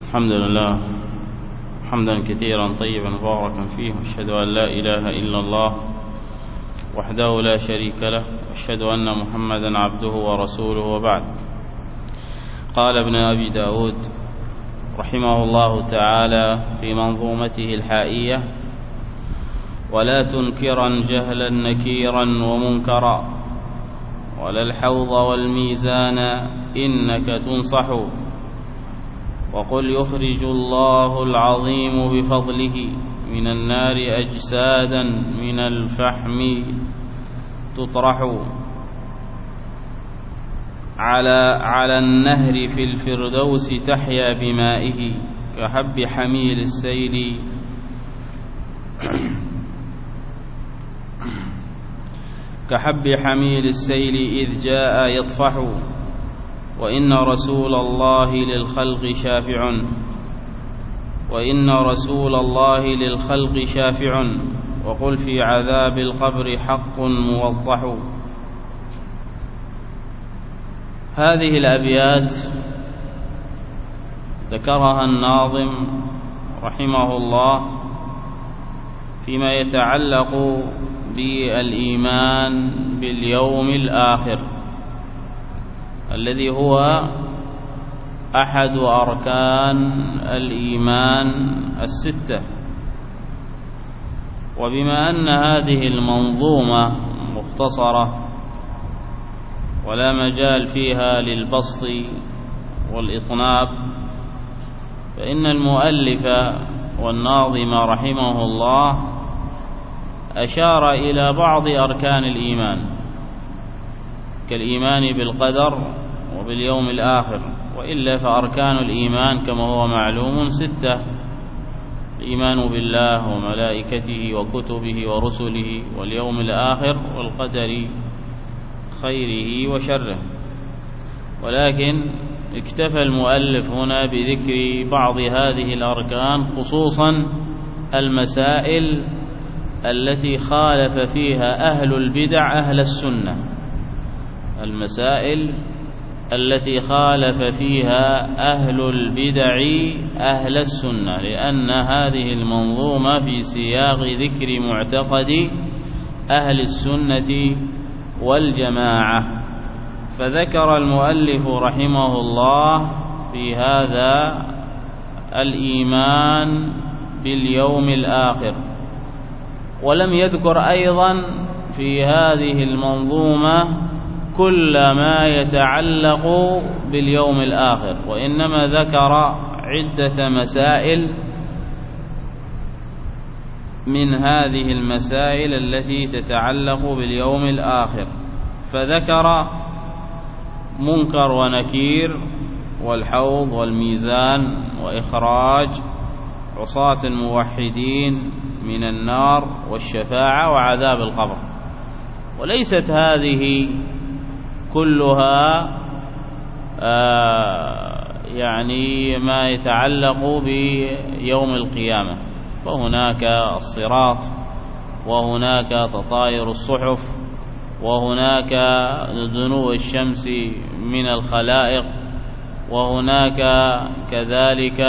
الحمد لله حمدا كثيرا طيبا مباركا فيه، واشهد أن لا إله إلا الله وحده لا شريك له، واشهد أن محمدا عبده ورسوله، وبعد. قال ابن أبي داود رحمه الله تعالى في منظومته الحائية: ولا تنكرا جهلا نكيرا ومنكرا، ولا الحوض والميزان إنك تنصح، وقل يخرج الله العظيم بفضله من النار أجسادا من الفحم تطرح، على النهر في الفردوس تحيا بمائه، كحب حميل السيل إذ جاء يطفح، وإن رسول الله للخلق شافع، وقل في عذاب القبر حق موضح. هذه الأبيات ذكرها الناظم رحمه الله فيما يتعلق بالإيمان باليوم الآخر، الذي هو أحد أركان الإيمان الستة. وبما أن هذه المنظومة مختصرة ولا مجال فيها للبسط والإطناب، فإن المؤلف والناظم رحمه الله أشار إلى بعض أركان الإيمان كالإيمان بالقدر وباليوم الآخر، وإلا فأركان الإيمان كما هو معلوم ستة: الإيمان بالله وملائكته وكتبه ورسله واليوم الآخر والقدر خيره وشره. ولكن اكتفى المؤلف هنا بذكر بعض هذه الأركان، خصوصا المسائل التي خالف فيها أهل البدع أهل السنة، المسائل التي خالف فيها أهل البدع أهل السنة، لأن هذه المنظومة في سياق ذكر معتقد أهل السنة والجماعة. فذكر المؤلف رحمه الله في هذا الإيمان باليوم الآخر، ولم يذكر أيضا في هذه المنظومة كل ما يتعلق باليوم الآخر، وإنما ذكر عدة مسائل من هذه المسائل التي تتعلق باليوم الآخر، فذكر منكر ونكير والحوض والميزان وإخراج عصاة الموحدين من النار والشفاعة وعذاب القبر. وليست هذه كلها يعني ما يتعلق بيوم القيامة، فهناك الصراط، وهناك تطاير الصحف، وهناك دنو الشمس من الخلائق، وهناك كذلك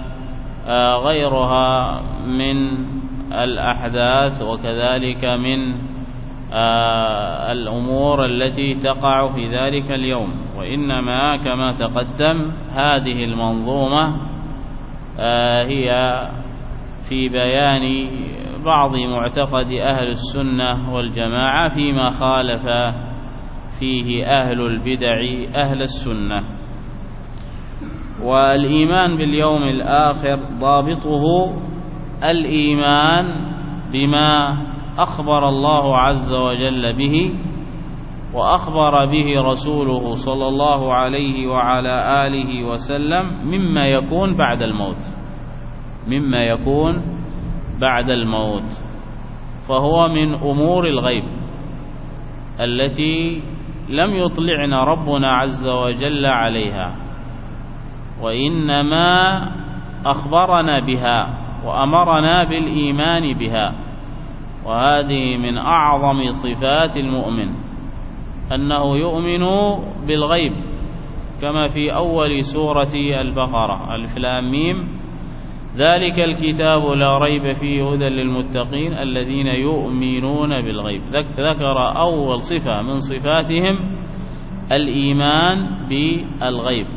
غيرها من الأحداث، وكذلك من الأمور التي تقع في ذلك اليوم. وإنما كما تقدم هذه المنظومة هي في بيان بعض معتقد أهل السنة والجماعة فيما خالف فيه أهل البدع أهل السنة. والإيمان باليوم الآخر ضابطه الإيمان بما أخبر الله عز وجل به، وأخبر به رسوله صلى الله عليه وعلى آله وسلم مما يكون بعد الموت، فهو من أمور الغيب التي لم يطلعنا ربنا عز وجل عليها، وإنما أخبرنا بها وأمرنا بالإيمان بها. وهذه من أعظم صفات المؤمن، أنه يؤمن بالغيب كما في أول سورة البقرة: ألف لام ميم ذلك الكتاب لا ريب فيه هدى للمتقين الذين يؤمنون بالغيب. ذكر أول صفة من صفاتهم الإيمان بالغيب.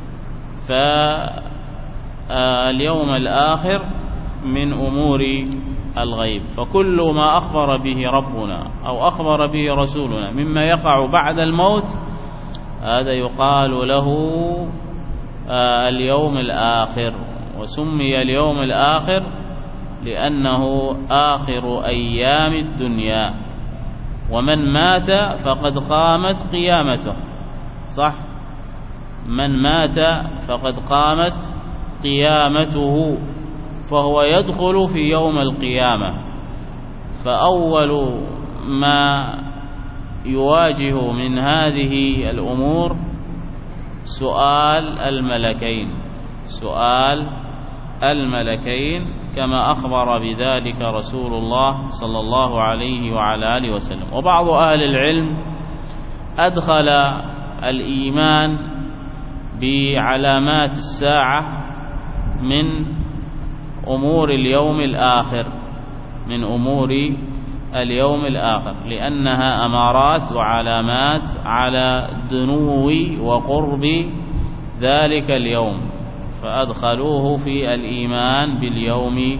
فاليوم الآخر من أمور الغيب، فكل ما أخبر به ربنا أو أخبر به رسولنا مما يقع بعد الموت هذا يقال له اليوم الآخر. وسمي اليوم الآخر لأنه آخر أيام الدنيا، ومن مات فقد قامت قيامته. صح؟ من مات فقد قامت قيامته، فهو يدخل في يوم القيامة. فأول ما يواجه من هذه الأمور سؤال الملكين كما أخبر بذلك رسول الله صلى الله عليه وعلى آله وسلم. وبعض أهل العلم أدخل الإيمان بعلامات الساعة من أمور اليوم الآخر لأنها أمارات وعلامات على دنو وقرب ذلك اليوم، فأدخلوه في الإيمان باليوم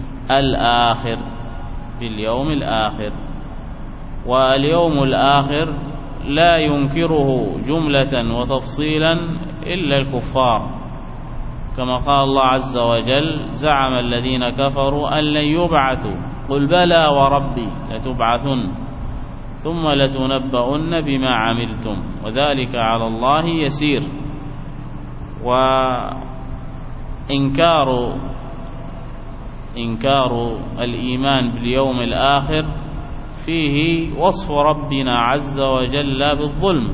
الآخر. واليوم الآخر لا ينكره جملة وتفصيلا إلا الكفار، كما قال الله عز وجل: زعم الذين كفروا أن لن يبعثوا قل بلى وربي لتبعثن ثم لتنبؤن بما عملتم وذلك على الله يسير. وإنكار الإيمان باليوم الآخر فيه وصف ربنا عز وجل بالظلم،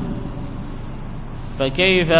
فكيف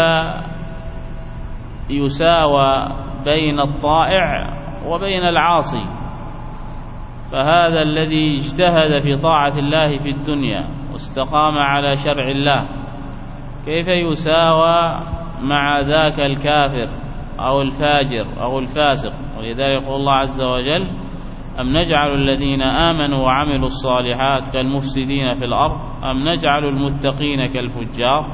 يساوى بين الطائع وبين العاصي؟ فهذا الذي اجتهد في طاعة الله في الدنيا واستقام على شرع الله كيف يساوى مع ذاك الكافر أو الفاجر أو الفاسق؟ ولذلك يقول الله عز وجل: أم نجعل الذين آمنوا وعملوا الصالحات كالمفسدين في الأرض أم نجعل المتقين كالفجار؟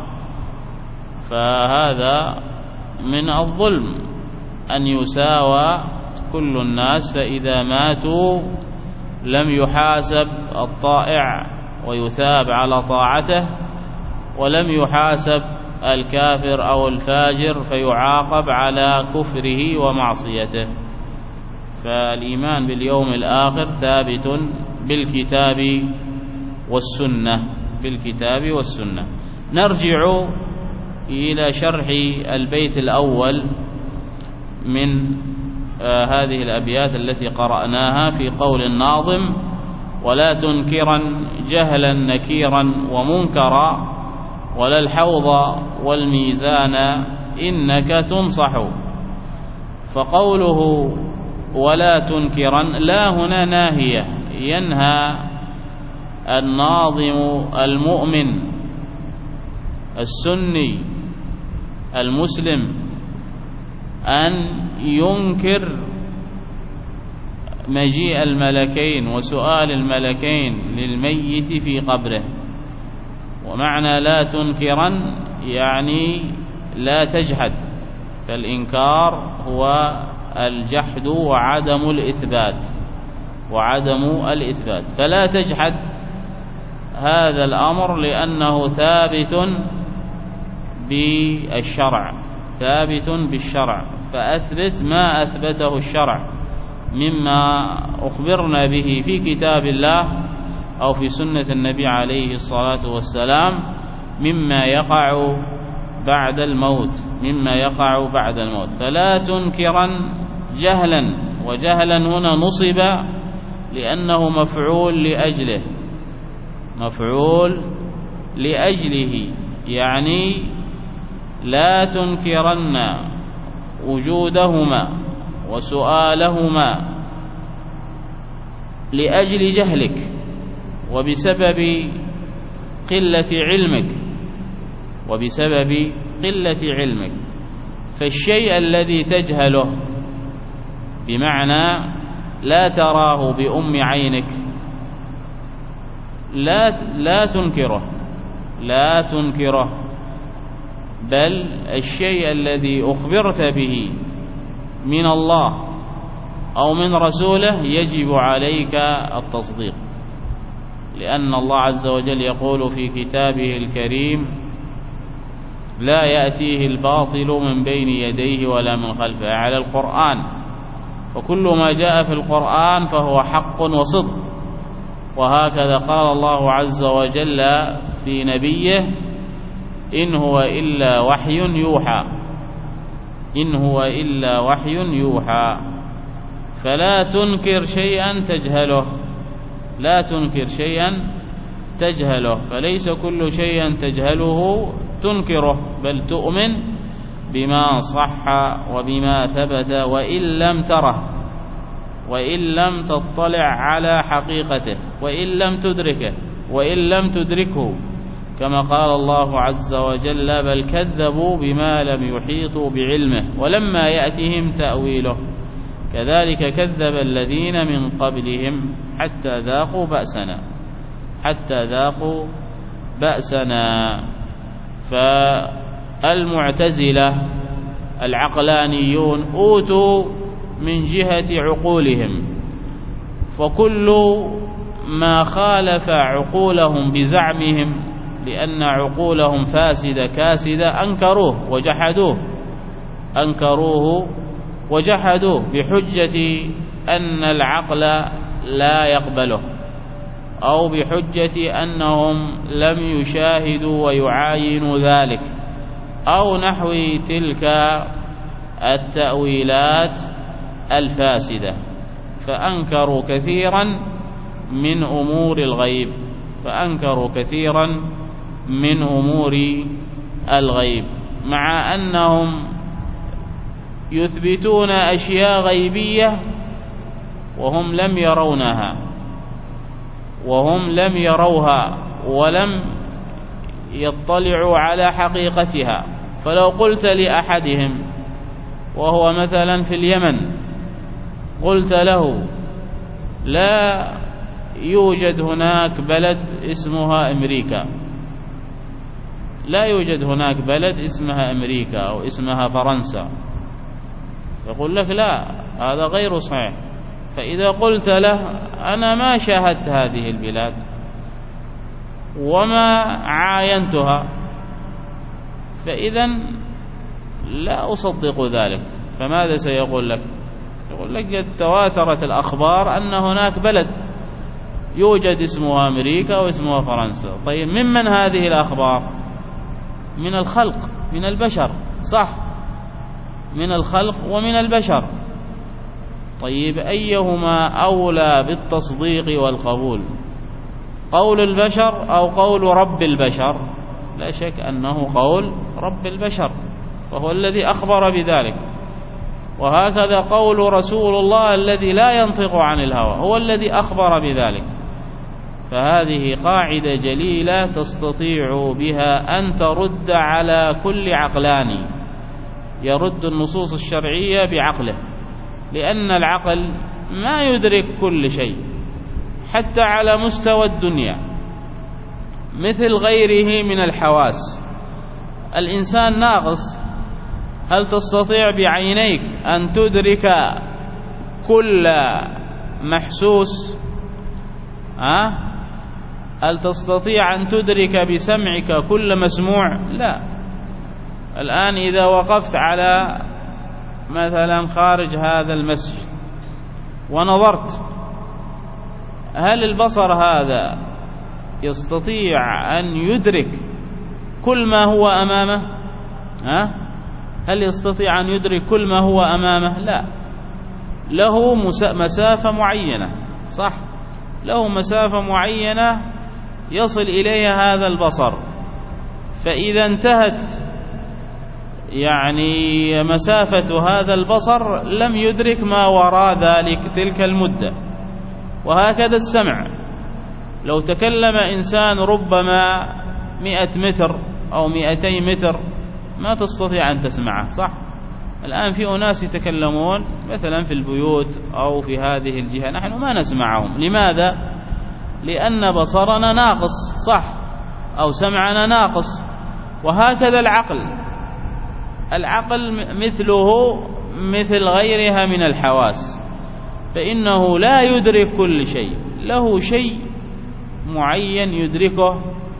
فهذا من الظلم أن يساوى كل الناس، فإذا ماتوا لم يحاسب الطائع ويثاب على طاعته، ولم يحاسب الكافر أو الفاجر فيعاقب على كفره ومعصيته. فالإيمان باليوم الآخر ثابت بالكتاب والسنة. نرجع إلى شرح البيت الأول من هذه الأبيات التي قرأناها في قول الناظم: ولا تنكرا جهلا نكيرا ومنكرا ولا الحوض والميزان إنك تنصح. فقوله ولا تنكرا لا هنا ناهية، ينهى الناظم المؤمن السني المسلم أن ينكر مجيء الملكين وسؤال الملكين للميت في قبره. ومعنى لا تنكرا يعني لا تجحد، فالإنكار هو الجحد وعدم الإثبات، فلا تجحد هذا الأمر لأنه ثابت بالشرع، فأثبت ما أثبته الشرع مما أخبرنا به في كتاب الله أو في سنة النبي عليه الصلاة والسلام مما يقع بعد الموت. فلا تنكرا جهلا، وجهلا هنا نصب لأنه مفعول لأجله، يعني لا تنكرن وجودهما وسؤالهما لأجل جهلك وبسبب قلة علمك وبسبب قلة علمك. فالشيء الذي تجهله بمعنى لا تراه بأم عينك لا تنكره، بل الشيء الذي أخبرت به من الله أو من رسوله يجب عليك التصديق، لأن الله عز وجل يقول في كتابه الكريم: لا يأتيه الباطل من بين يديه ولا من خلفه، على القرآن، وكل ما جاء في القرآن فهو حق وصدق. وهكذا قال الله عز وجل في نبيه: إن هو إلا وحي يوحى، إن هو إلا وحي يوحى. فلا تنكر شيئا تجهله، لا تنكر شيئا تجهله، فليس كل شيء تجهله تنكره، بل تؤمن بما صح وبما ثبت وإن لم تره، وإن لم تطلع على حقيقته، وإن لم تدركه، وإن لم تدركه، كما قال الله عز وجل: بل كذبوا بما لم يحيطوا بعلمه ولما يأتهم تأويله كذلك كذب الذين من قبلهم حتى ذاقوا بأسنا. فالمعتزلة العقلانيون أوتوا من جهة عقولهم، فكل ما خالف عقولهم بزعمهم لأن عقولهم فاسدة كاسدة أنكروه وجحدوه بحجة أن العقل لا يقبله، أو بحجة أنهم لم يشاهدوا ويعاينوا ذلك، أو نحو تلك التأويلات الفاسدة. فأنكروا كثيرا من أمور الغيب، مع أنهم يثبتون أشياء غيبية وهم لم يروها ولم يطلعوا على حقيقتها. فلو قلت لأحدهم وهو مثلا في اليمن، قلت له: لا يوجد هناك بلد اسمها أمريكا، لا يوجد هناك بلد اسمها أمريكا أو اسمها فرنسا، يقول لك: لا، هذا غير صحيح. فإذا قلت له: أنا ما شاهدت هذه البلاد وما عاينتها، فإذا لا أصدق ذلك، فماذا سيقول لك؟ يقول لك: قد تواترت الأخبار أن هناك بلد يوجد اسمها أمريكا واسمها فرنسا. طيب، ممن هذه الأخبار؟ من الخلق، من البشر، صح، من الخلق ومن البشر. طيب، أيهما أولى بالتصديق والقبول؟ قول البشر أو قول رب البشر؟ لا شك أنه قول رب البشر، فهو الذي أخبر بذلك. وهكذا قول رسول الله الذي لا ينطق عن الهوى هو الذي أخبر بذلك. فهذه قاعدة جليلة تستطيع بها أن ترد على كل عقلاني يرد النصوص الشرعية بعقله، لأن العقل ما يدرك كل شيء حتى على مستوى الدنيا مثل غيره من الحواس. الإنسان ناقص، هل تستطيع بعينيك أن تدرك كل محسوس؟ هل تستطيع أن تدرك بسمعك كل مسموع؟ لا. الآن إذا وقفت على مثلا خارج هذا المسجد ونظرت، هل البصر هذا يستطيع أن يدرك كل ما هو أمامه؟ هل يستطيع أن يدرك كل ما هو أمامه؟ لا، له مسافة معينة، صح، له مسافة معينة يصل إليها هذا البصر. فإذا انتهت مسافة هذا البصر لم يدرك ما وراء ذلك تلك المدة. وهكذا السمع، لو تكلم إنسان ربما 100 متر أو 200 متر ما تستطيع أن تسمعه، صح؟ الآن في أناس يتكلمون مثلا في البيوت أو في هذه الجهة نحن ما نسمعهم. لماذا؟ لأن بصرنا ناقص، صح؟ أو سمعنا ناقص. وهكذا العقل مثله مثل غيرها من الحواس، فإنه لا يدرك كل شيء، له شيء معين يدركه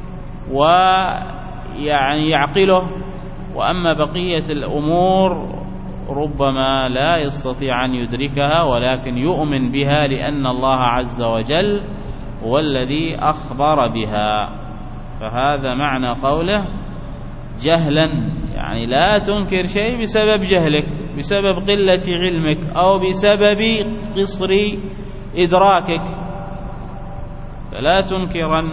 ويعني يعقله، وأما بقية الأمور ربما لا يستطيع أن يدركها، ولكن يؤمن بها لأن الله عز وجل هو الذي أخبر بها. فهذا معنى قوله جهلا، يعني لا تنكر شيء بسبب جهلك، بسبب قلة علمك، أو بسبب قصر إدراكك، فلا تنكرا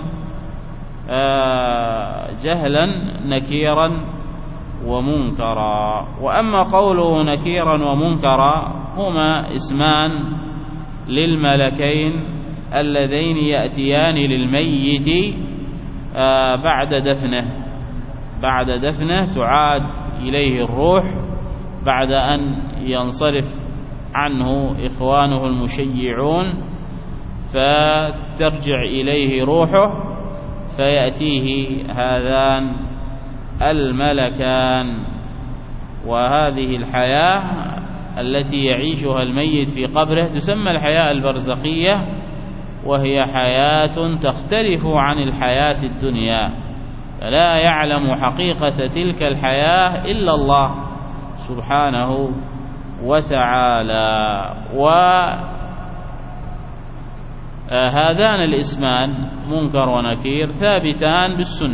جهلا نكيرا ومنكرا. وأما قوله نكيرا ومنكرا هما اسمان للملكين اللذين يأتيان للميت بعد دفنه تعاد إليه الروح بعد أن ينصرف عنه إخوانه المشيعون، فترجع إليه روحه فيأتيه هذان الملكان. وهذه الحياة التي يعيشها الميت في قبره تسمى الحياة البرزخية، وهي حياة تختلف عن الحياة الدنيا، فلا يعلم حقيقة تلك الحياة إلا الله سبحانه وتعالى. وهذان الاسمان منكر ونكير ثابتان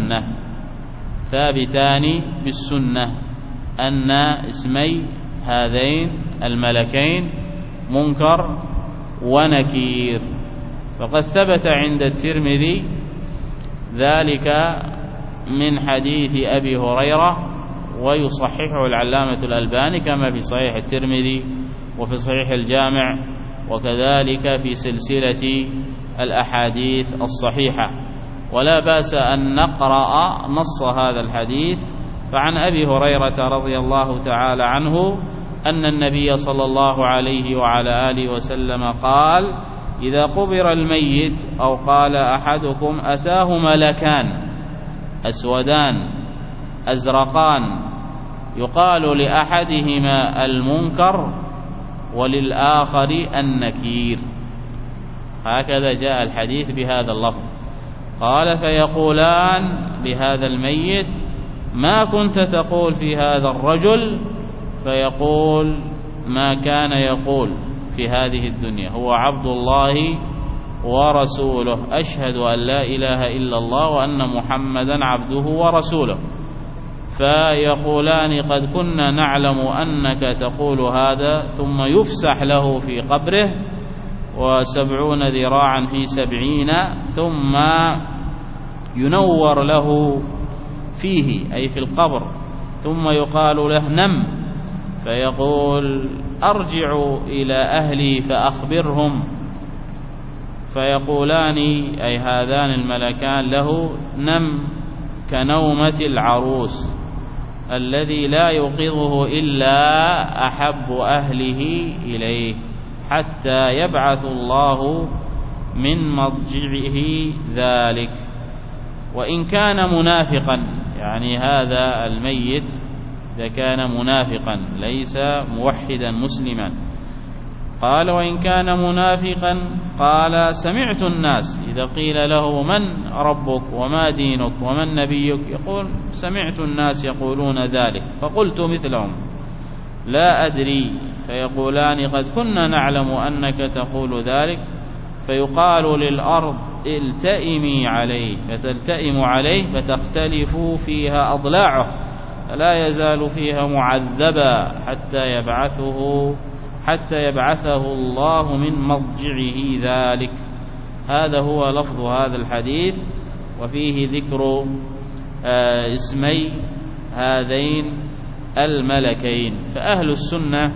بالسنة أن اسمي هذين الملكين منكر ونكير. فقد ثبت عند الترمذي ذلك من حديث أبي هريرة، ويصححه العلامة الألباني كما في صحيح الترمذي وفي صحيح الجامع، وكذلك في سلسلة الأحاديث الصحيحة. ولا بأس أن نقرأ نص هذا الحديث. فعن أبي هريرة رضي الله تعالى عنه أن النبي صلى الله عليه وعلى آله وسلم قال: إذا قبر الميت أو قال أحدكم أتاه ملكان أسودان أزرقان يقال لأحدهما المنكر وللآخر النكير. هكذا جاء الحديث بهذا اللفظ. قال: فيقولان لهذا الميت: ما كنت تقول في هذا الرجل؟ فيقول: ما كان يقول في هذه الدنيا، هو عبد الله ورسوله، أشهد أن لا إله إلا الله وأن محمدا عبده ورسوله. فيقولان: قد كنا نعلم أنك تقول هذا. ثم يفسح له في قبره 70 ذراعا في 70، ثم ينور له فيه أي في القبر، ثم يقال له: نم. فيقول: أرجع إلى أهلي فأخبرهم. فيقولان أي هذان الملكان له: نم كنومة العروس الذي لا يوقظه إلا أحب أهله إليه حتى يبعث الله من مضجعه ذلك. وإن كان منافقا، يعني هذا الميت إذا كان منافقا ليس موحدا مسلما، قال: وإن كان منافقا قال: سمعت الناس إذا قيل له: من ربك وما دينك ومن نبيك؟ يقول: سمعت الناس يقولون ذلك فقلت مثلهم لا أدري. فيقولان: قد كنا نعلم أنك تقول ذلك. فيقال للأرض: التئمي عليه، فتلتئم عليه فتختلف فيها أضلاعه، فلا يزال فيها معذبا حتى يبعثه الله من مضجعه ذلك. هذا هو لفظ هذا الحديث، وفيه ذكر اسمي هذين الملكين. فأهل السنة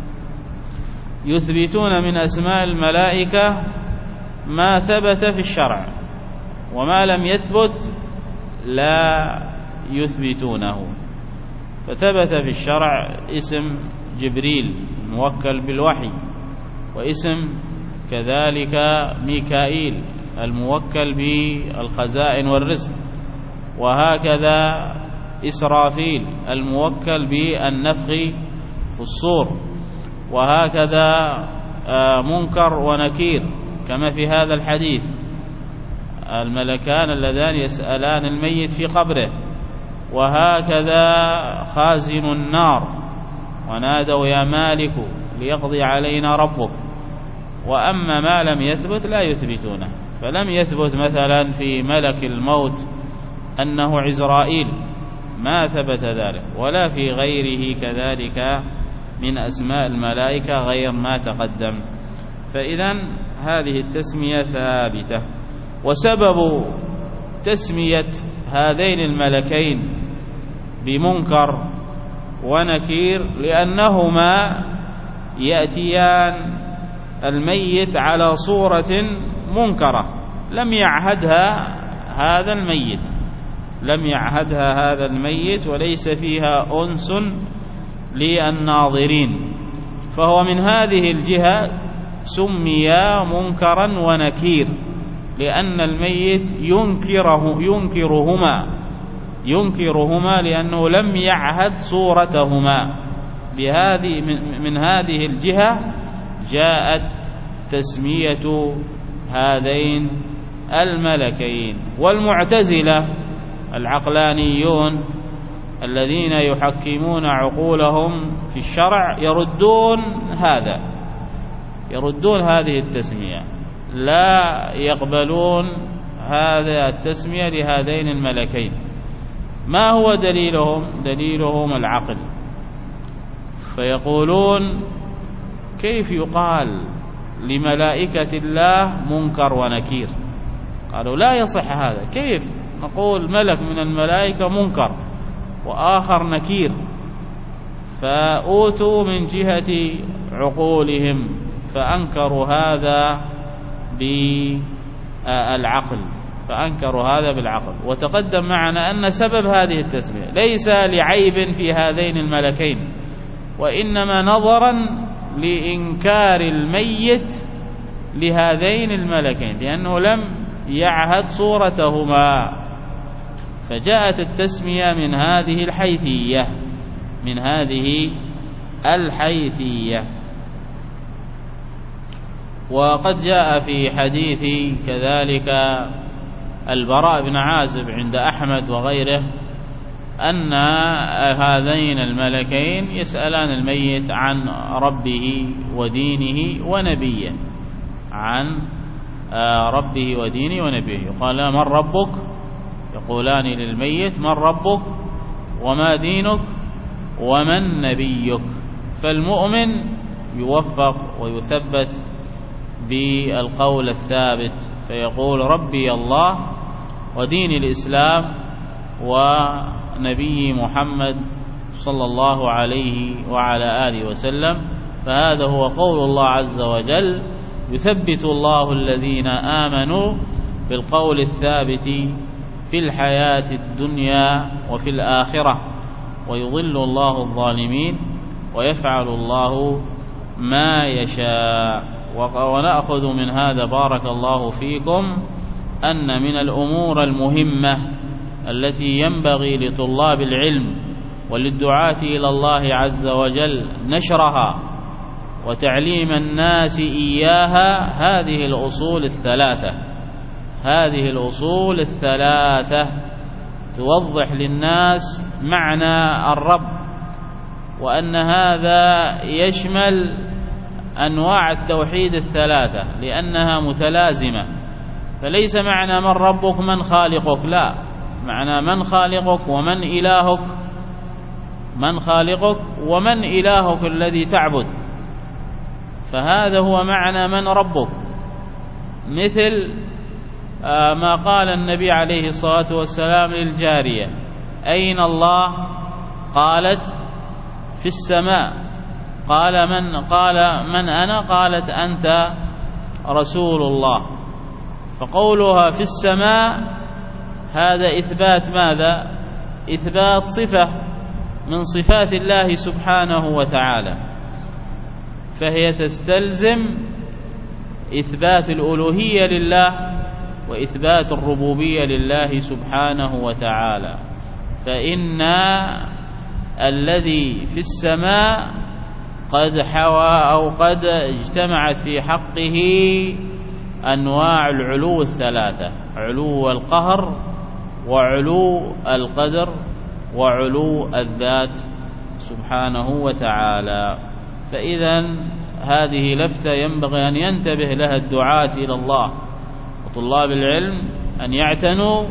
يثبتون من أسماء الملائكة ما ثبت في الشرع، وما لم يثبت لا يثبتونه. فثبت في الشرع اسم جبريل الموكل بالوحي، واسم كذلك ميكائيل الموكل بالخزائن والرزق، وهكذا إسرافيل الموكل بالنفخ في الصور، وهكذا منكر ونكير كما في هذا الحديث الملكان اللذان يسألان الميت في قبره، وهكذا خازن النار ونادوا يا مالك ليقضي علينا ربك. وأما ما لم يثبت لا يثبتونه، فلم يثبت مثلا في ملك الموت أنه عزرائيل، ما ثبت ذلك، ولا في غيره كذلك من أسماء الملائكة غير ما تقدم. فإذن هذه التسمية ثابتة. وسبب تسمية هذين الملكين بمنكر ونكير لأنهما يأتيان الميت على صورة منكرة لم يعهدها هذا الميت وليس فيها أنس للناظرين، فهو من هذه الجهة سمي منكرا ونكير، لأن الميت ينكرهما لأنه لم يعهد صورتهما. من هذه الجهة جاءت تسمية هذين الملكين. والمعتزلة العقلانيون الذين يحكمون عقولهم في الشرع يردون هذه التسمية، لا يقبلون هذا التسمية لهذين الملكين. ما هو دليلهم العقل، فيقولون كيف يقال لملائكة الله منكر ونكير؟ قالوا لا يصح هذا، كيف نقول ملك من الملائكة منكر وآخر نكير؟ فأوتوا من جهة عقولهم فأنكروا هذا بالعقل. وتقدم معنا أن سبب هذه التسمية ليس لعيب في هذين الملكين، وإنما نظرا لإنكار الميت لهذين الملكين لأنه لم يعهد صورتهما، فجاءت التسمية من هذه الحيثية. وقد جاء في حديث كذلك البراء بن عازب عند أحمد وغيره أن هذين الملكين يسألان الميت عن ربه ودينه ونبيه، قال من ربك؟ يقولان للميت من ربك وما دينك ومن نبيك. فالمؤمن يوفق ويثبت بالقول الثابت فيقول ربي الله ودين الإسلام ونبي محمد صلى الله عليه وعلى آله وسلم، فهذا هو قول الله عز وجل: يثبت الله الذين آمنوا بالقول الثابت في الحياة الدنيا وفي الآخرة ويضل الله الظالمين ويفعل الله ما يشاء. ونأخذ من هذا بارك الله فيكم أن من الأمور المهمة التي ينبغي لطلاب العلم وللدعاة إلى الله عز وجل نشرها وتعليم الناس إياها هذه الأصول الثلاثة توضح للناس معنى الرب، وأن هذا يشمل أنواع التوحيد الثلاثة لأنها متلازمة. فليس معنى من ربك من خالقك، لا، معنى من خالقك ومن إلهك، من خالقك ومن إلهك الذي تعبد، فهذا هو معنى من ربك. مثل ما قال النبي عليه الصلاة والسلام للجارية: أين الله؟ قالت: في السماء. قال من أنا؟ قالت: أنت رسول الله. فقولها في السماء هذا إثبات ماذا؟ إثبات صفة، من صفات الله سبحانه وتعالى، فهي تستلزم إثبات الألوهية لله وإثبات الربوبية لله سبحانه وتعالى. فإن الذي في السماء قد حوى أو قد اجتمعت في حقه أنواع العلو الثلاثة: علو القهر وعلو القدر وعلو الذات سبحانه وتعالى. فإذا هذه لفتة ينبغي أن ينتبه لها الدعاة إلى الله وطلاب العلم، أن يعتنوا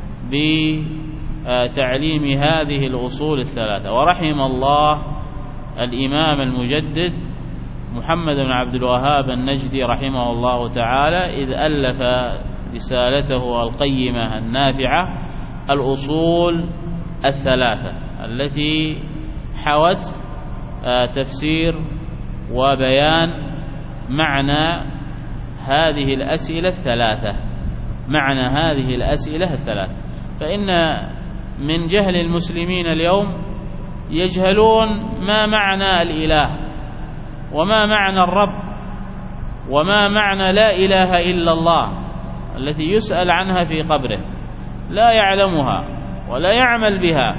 بتعليم هذه الأصول الثلاثة. ورحم الله الإمام المجدد محمد بن عبد الوهاب النجدي رحمه الله تعالى إذ ألف رسالته القيمة النافعة الأصول الثلاثة، التي حوت تفسير وبيان معنى هذه الأسئلة الثلاثة. فإن من جهل المسلمين اليوم يجهلون ما معنى الإله، وما معنى الرب، وما معنى لا إله إلا الله التي يسأل عنها في قبره، لا يعلمها ولا يعمل بها.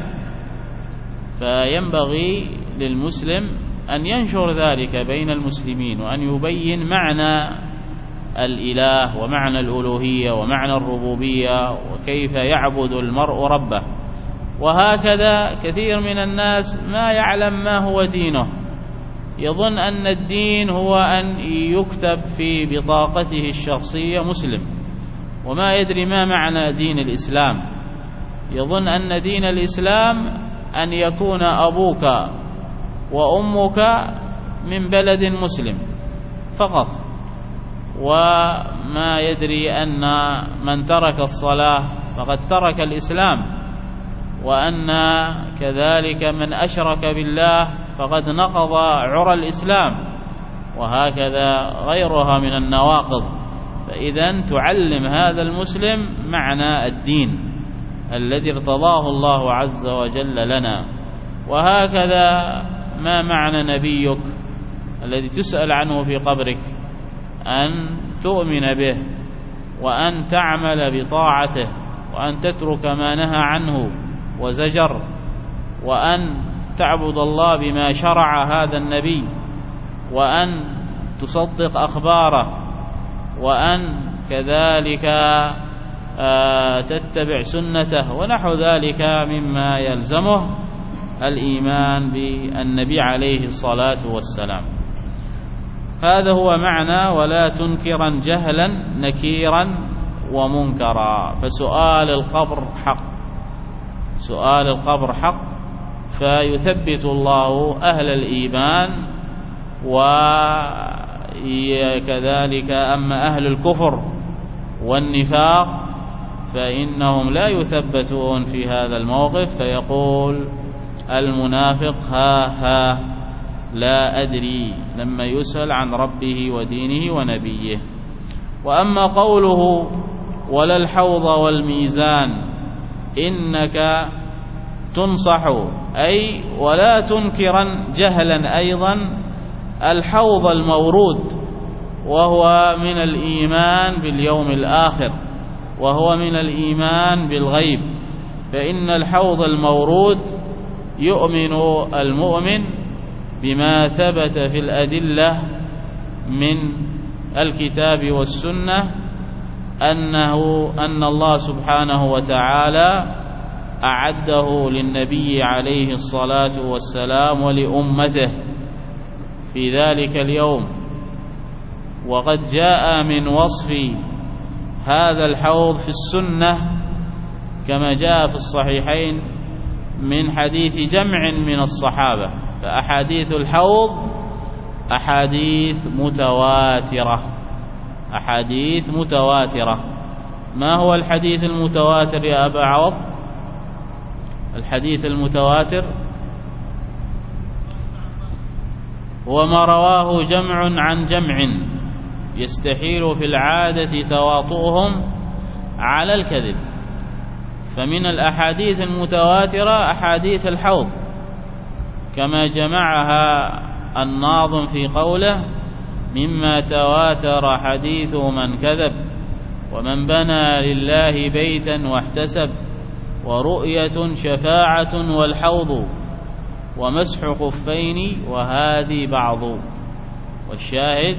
فينبغي للمسلم أن ينشر ذلك بين المسلمين، وأن يبين معنى الإله ومعنى الألوهية ومعنى الربوبية وكيف يعبد المرء ربه. وهكذا كثير من الناس ما يعلم ما هو دينه، يظن أن الدين هو أن يكتب في بطاقته الشخصية مسلم، وما يدري ما معنى دين الإسلام. يظن أن دين الإسلام أن يكون أبوك وأمك من بلد مسلم فقط، وما يدري أن من ترك الصلاة فقد ترك الإسلام، وأن كذلك من أشرك بالله فقد نقض عرى الإسلام، وهكذا غيرها من النواقض. فإذا تعلم هذا المسلم معنى الدين الذي ارتضاه الله عز وجل لنا. وهكذا ما معنى نبيك الذي تسأل عنه في قبرك، أن تؤمن به وأن تعمل بطاعته وأن تترك ما نهى عنه وزجر، وأن تعبد الله بما شرع هذا النبي، وأن تصدق أخباره، وأن كذلك تتبع سنته، ونحو ذلك مما يلزمه الإيمان بالنبي عليه الصلاة والسلام. هذا هو معنى ولا تنكرا جهلا نكيرا ومنكرا. فسؤال القبر حق، سؤال القبر حق، فيثبت الله أهل الإيمان. وكذلك أما أهل الكفر والنفاق فإنهم لا يثبتون في هذا الموقف. فيقول المنافق ها لا أدري لما يسأل عن ربه ودينه ونبيه. وأما قوله ولا الحوض والميزان إنك تنصح، أي ولا تنكرا جهلا أيضا الحوض المورود، وهو من الإيمان باليوم الآخر، وهو من الإيمان بالغيب. فإن الحوض المورود يؤمن المؤمن بما ثبت في الأدلة من الكتاب والسنة أن الله سبحانه وتعالى أعده للنبي عليه الصلاة والسلام ولأمته في ذلك اليوم. وقد جاء من وصف هذا الحوض في السنة كما جاء في الصحيحين من حديث جمع من الصحابة. فأحاديث الحوض أحاديث متواترة. ما هو الحديث المتواتر يا أبا عوض؟ الحديث المتواتر هو ما رواه جمع عن جمع يستحيل في العادة تواطؤهم على الكذب. فمن الأحاديث المتواترة أحاديث الحوض، كما جمعها الناظم في قوله: مما تواتر حديث من كذب، ومن بنى لله بيتا واحتسب، ورؤية شفاعة والحوض، ومسح خفين وهذه بعض. والشاهد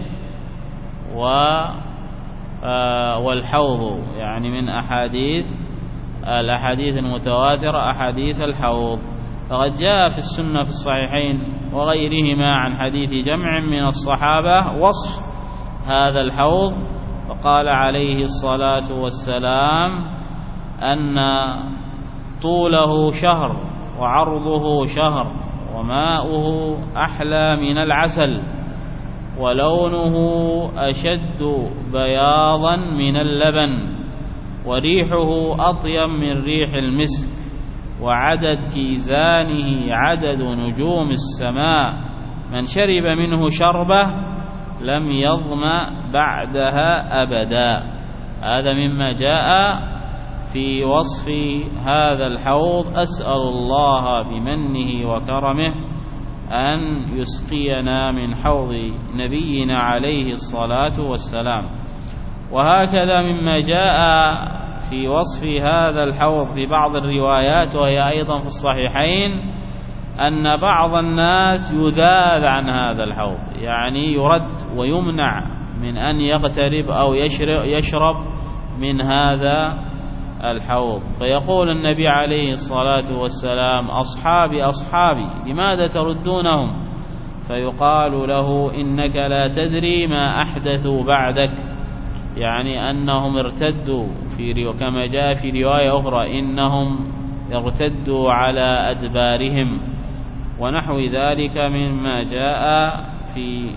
والحوض يعني من الأحاديث المتواترة أحاديث الحوض. فقد جاء في السنة في الصحيحين وغيرهما عن حديث جمع من الصحابة وصف هذا الحوض، فقال عليه الصلاة والسلام أن طوله شهر وعرضه شهر، وماؤه أحلى من العسل، ولونه أشد بياضا من اللبن، وريحه أطيب من ريح المسك، وعدد كيزانه عدد نجوم السماء، من شرب منه شربة لم يظمأ بعدها أبدا. هذا مما جاء في وصف هذا الحوض. أسأل الله بمنه وكرمه أن يسقينا من حوض نبينا عليه الصلاة والسلام. وهكذا مما جاء في وصف هذا الحوض في بعض الروايات وهي أيضا في الصحيحين أن بعض الناس يذاب عن هذا الحوض، يعني يرد ويمنع من أن يقترب أو يشرب من هذا الحوض. فيقول النبي عليه الصلاة والسلام: أصحابي أصحابي لماذا تردونهم؟ فيقال له: إنك لا تدري ما أحدثوا بعدك، يعني أنهم ارتدوا كما جاء في رواية أخرى إنهم ارتدوا على أدبارهم، ونحو ذلك مما جاء في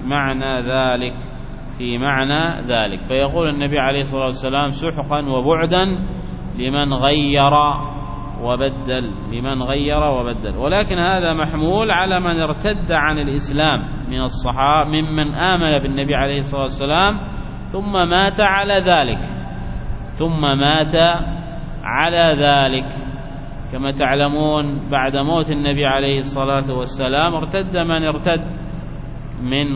معنى ذلك. فيقول النبي عليه الصلاة والسلام: سحقا وبعدا لمن غير وبدل. ولكن هذا محمول على من ارتد عن الإسلام من الصحابة ممن آمن بالنبي عليه الصلاة والسلام ثم مات على ذلك. كما تعلمون بعد موت النبي عليه الصلاة والسلام ارتد من ارتد من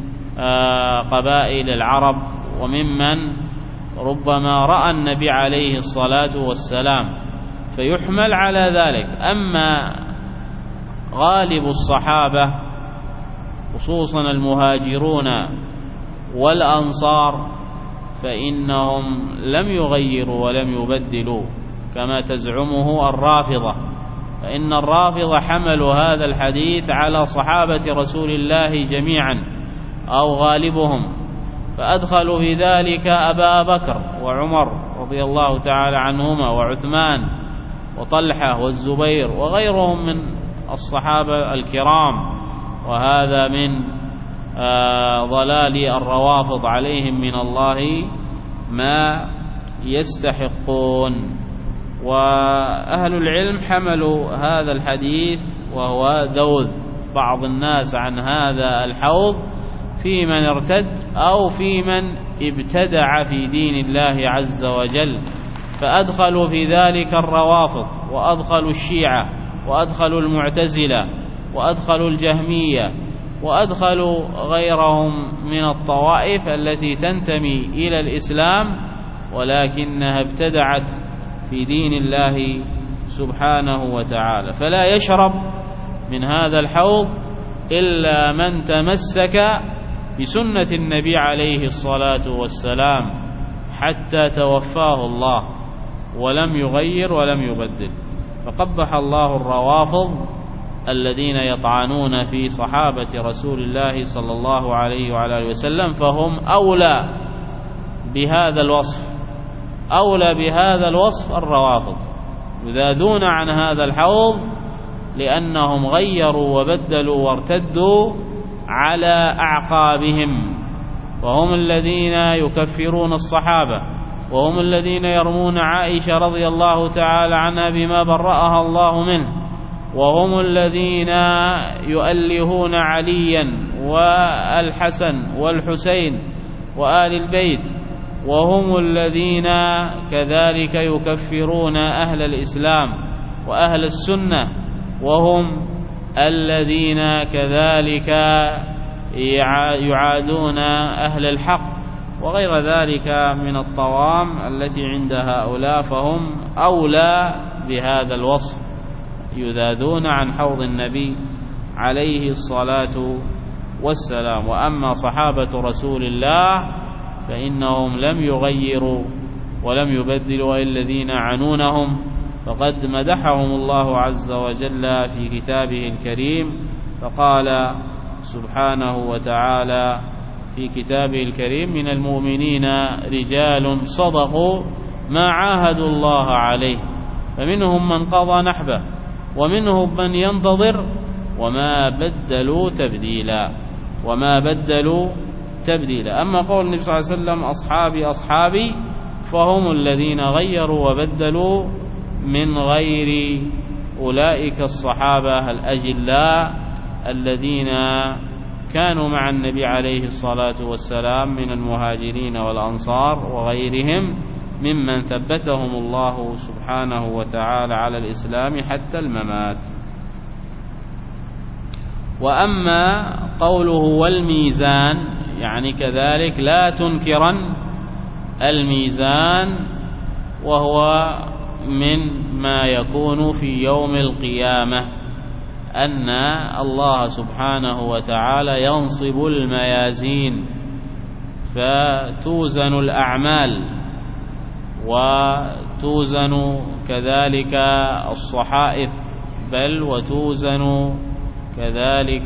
قبائل العرب وممن ربما رأى النبي عليه الصلاة والسلام، فيحمل على ذلك. أما غالب الصحابة خصوصا المهاجرون والأنصار فإنهم لم يغيروا ولم يبدلوا كما تزعمه الرافضة، فإن الرافضة حملوا هذا الحديث على صحابة رسول الله جميعا أو غالبهم، فأدخلوا في ذلك أبا بكر وعمر رضي الله تعالى عنهما وعثمان وطلحة والزبير وغيرهم من الصحابة الكرام. وهذا من ضلال الروافض عليهم من الله ما يستحقون. وأهل العلم حملوا هذا الحديث وهو ذوذ بعض الناس عن هذا الحوض في من ارتد أو في من ابتدع في دين الله عز وجل، فأدخلوا في ذلك الروافض وأدخلوا الشيعة وأدخلوا المعتزلة وأدخلوا الجهمية وأدخلوا غيرهم من الطوائف التي تنتمي إلى الإسلام ولكنها ابتدعت في دين الله سبحانه وتعالى. فلا يشرب من هذا الحوض إلا من تمسك بسنة النبي عليه الصلاة والسلام حتى توفاه الله ولم يغير ولم يبدل. فقبح الله الروافض الذين يطعنون في صحابة رسول الله صلى الله عليه وعلى آله وسلم، فهم أولى بهذا الوصف الروافض، يذادون عن هذا الحوض لأنهم غيروا وبدلوا وارتدوا على أعقابهم، وهم الذين يكفرون الصحابة، وهم الذين يرمون عائشة رضي الله تعالى عنها بما برأها الله منه، وهم الذين يؤلهون عليا والحسن والحسين وآل البيت، وهم الذين كذلك يكفرون أهل الإسلام وأهل السنة، وهم الذين كذلك يعادون أهل الحق وغير ذلك من الطوام التي عند هؤلاء، فهم أولى بهذا الوصف، يذادون عن حوض النبي عليه الصلاة والسلام. وأما صحابة رسول الله فإنهم لم يغيروا ولم يبدلوا الذين عنونهم، فقد مدحهم الله عز وجل في كتابه الكريم، فقال سبحانه وتعالى في كتابه الكريم: من المؤمنين رجال صدقوا ما عاهدوا الله عليه فمنهم من قضى نحبه ومنهم من ينتظر وما بدلوا تبديلا. أما قول النبي صلى الله عليه وسلم: أصحابي فهم الذين غيروا وبدلوا من غير أولئك الصحابة الأجلاء الذين كانوا مع النبي عليه الصلاة والسلام من المهاجرين والأنصار وغيرهم ممن ثبتهم الله سبحانه وتعالى على الإسلام حتى الممات. وأما قوله والميزان، يعني كذلك لا تنكرن الميزان، وهو من ما يكون في يوم القيامة، أن الله سبحانه وتعالى ينصب الميازين فتوزن الأعمال وتوزن كذلك الصحائف، بل وتوزن كذلك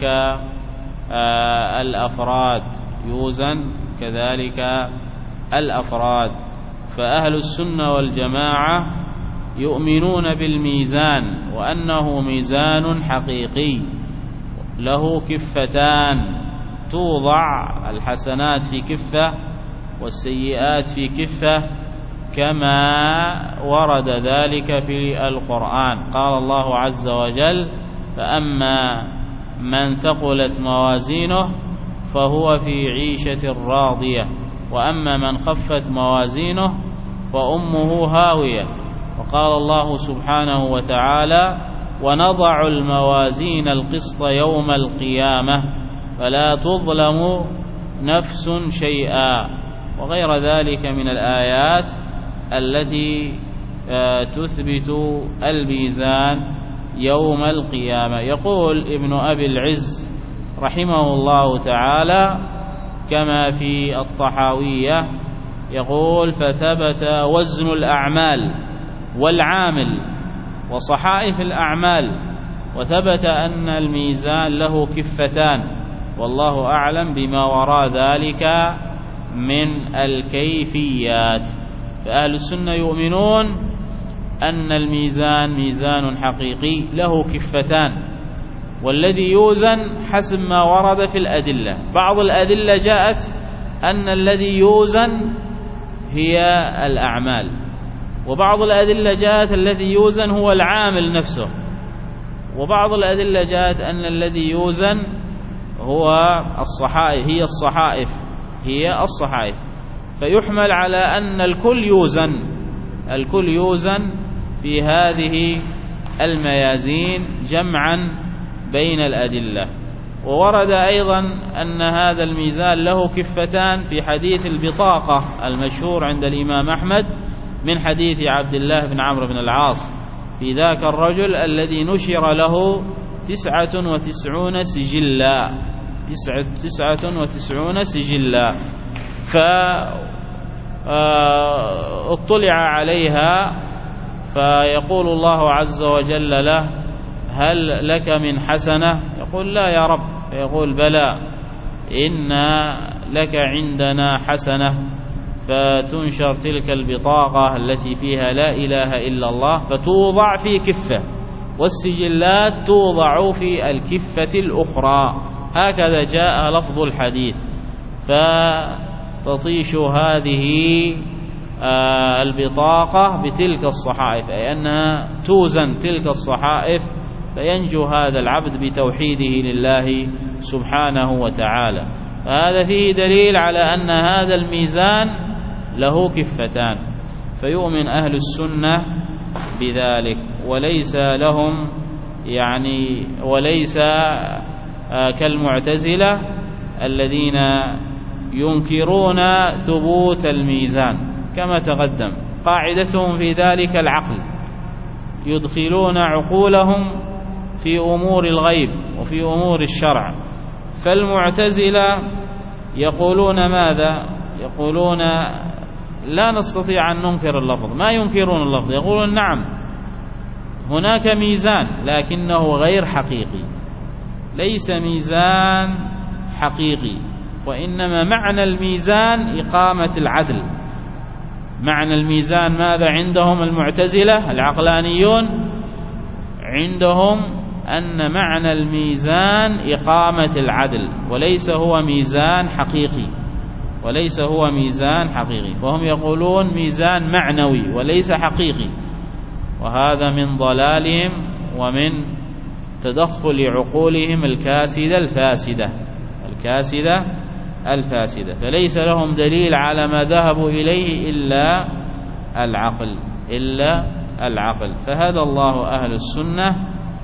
الأفراد، يوزن كذلك الأفراد. فأهل السنة والجماعة يؤمنون بالميزان، وأنه ميزان حقيقي له كفتان، توضع الحسنات في كفة والسيئات في كفة، كما ورد ذلك في القرآن. قال الله عز وجل: فأما من ثقلت موازينه فهو في عيشة راضية، وأما من خفت موازينه فأمه هاوية. وقال الله سبحانه وتعالى: ونضع الموازين القسط يوم القيامة فلا تظلم نفس شيئا، وغير ذلك من الآيات التي تثبت الميزان يوم القيامة. يقول ابن أبي العز رحمه الله تعالى كما في الطحاوية، يقول: فثبت وزن الأعمال والعامل وصحائف الأعمال، وثبت أن الميزان له كفتان، والله أعلم بما وراء ذلك من الكيفيات. فأهل السنة يؤمنون أن الميزان ميزان حقيقي له كفتان، والذي يوزن حسب ما ورد في الأدلة. بعض الأدلة جاءت أن الذي يوزن هي الأعمال، وبعض الأدلة جاءت الذي يوزن هو العامل نفسه، وبعض الأدلة جاءت أن الذي يوزن هو الصحائف، هي الصحائف. فيحمل على أن الكل يوزن في هذه الميازين جمعا بين الأدلة. وورد أيضا أن هذا الميزان له كفتان في حديث البطاقة المشهور عند الإمام أحمد من حديث عبد الله بن عمرو بن العاص في ذاك الرجل الذي نشر له 99 سجلا، 99 سجلا، فاطلع عليها، فيقول الله عز وجل له: هل لك من حسنة؟ يقول: لا يا رب. فيقول: بلى، إن لك عندنا حسنة. فتنشر تلك البطاقة التي فيها لا إله إلا الله فتوضع في كفة، والسجلات توضع في الكفة الأخرى، هكذا جاء لفظ الحديث. فتطيش هذه البطاقة بتلك الصحائف، أي أنها توزن تلك الصحائف، فينجو هذا العبد بتوحيده لله سبحانه وتعالى. فهذا فيه دليل على أن هذا الميزان له كفتان، فيؤمن أهل السنة بذلك، وليس لهم يعني وليس كالمعتزلة الذين ينكرون ثبوت الميزان كما تقدم. قاعدتهم في ذلك العقل، يدخلون عقولهم في أمور الغيب وفي أمور الشرع. فالمعتزلة يقولون ماذا؟ يقولون لا نستطيع أن ننكر اللفظ، ما ينكرون اللفظ، يقولون نعم هناك ميزان لكنه غير حقيقي، ليس ميزان حقيقي، وإنما معنى الميزان إقامة العدل. معنى الميزان ماذا عندهم المعتزلة العقلانيون؟ عندهم أن معنى الميزان إقامة العدل، وليس هو ميزان حقيقي، وليس هو ميزان حقيقي، فهم يقولون ميزان معنوي وليس حقيقي، وهذا من ضلالهم ومن تدخل عقولهم الفاسدة. فليس لهم دليل على ما ذهبوا إليه إلا العقل. فهدى الله أهل السنة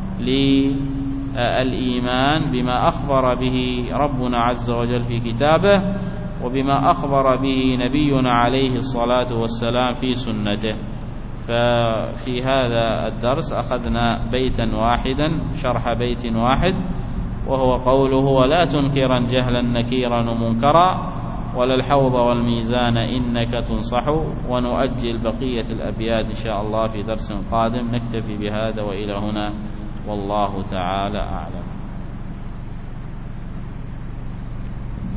للإيمان بما أخبر به ربنا عز وجل في كتابه، وبما أخبر به نبينا عليه الصلاة والسلام في سنته. ففي هذا الدرس أخذنا بيتا واحدا، شرح بيت واحد، وهو قوله: ولا تنكرا جهلا نكيرا ومنكرا، ولا الحوض والميزان إنك تنصح. ونؤجل بقية الأبيات إن شاء الله في درس قادم. نكتفي بهذا وإلى هنا، والله تعالى أعلم.